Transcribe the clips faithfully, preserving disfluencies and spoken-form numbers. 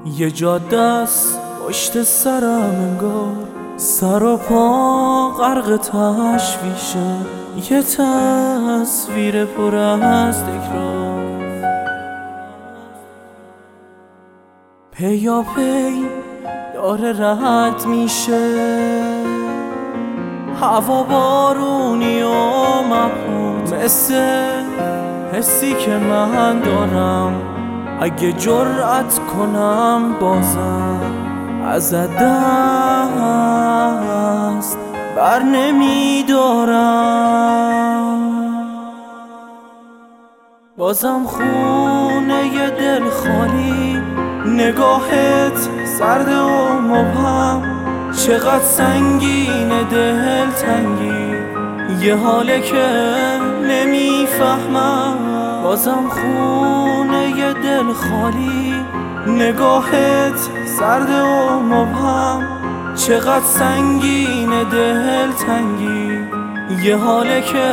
یه جاده است پشت سرم انگار، سر و پا غرق تشویشه، یه تصویر پر از تکرار. پیا پی داره رد میشه، هوا بارونی و مبهوت، مثل حسی که من دارم اگه جرأت کنم بازم ازت دست بر نمیدارم. بازم خونه ی دل خالی، نگاهت سرد و مبهم، چقدر سنگین دل تنگی، یه حاله که نمیفهمم. بازم خونه ی دل خالی، نگاهت سرد و مبهم، چقدر سنگین دل تنگی، یه حاله که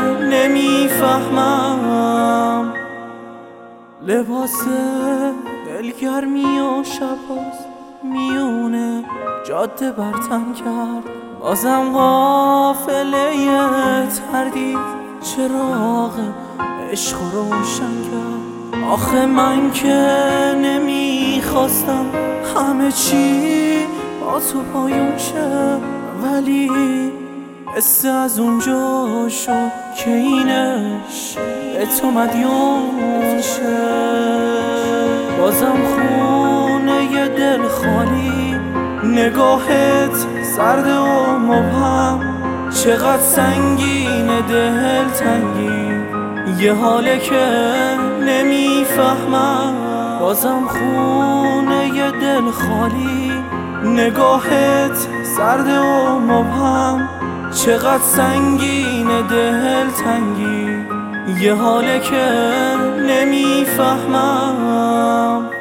نمیفهمم. لباس دلگرمی و شباز میونه جاده برتن کرد، بازم قافله تردید چراغ عشق روشن کرد. آخه من که نمیخواستم همه چی با تو پایون شه، ولی قصه از اونجا شد که اینش به تو مدیون شه. بازم خونه ی دل خالی، نگاهت سرد و مبهم، چقدر سنگین دل تنگی، یه حاله که نمیفهمم. بازم خونه ی دل خالی، نگاهت سرد و مبهم، چقدر سنگین دل تنگی، یه حاله که نمیفهمم.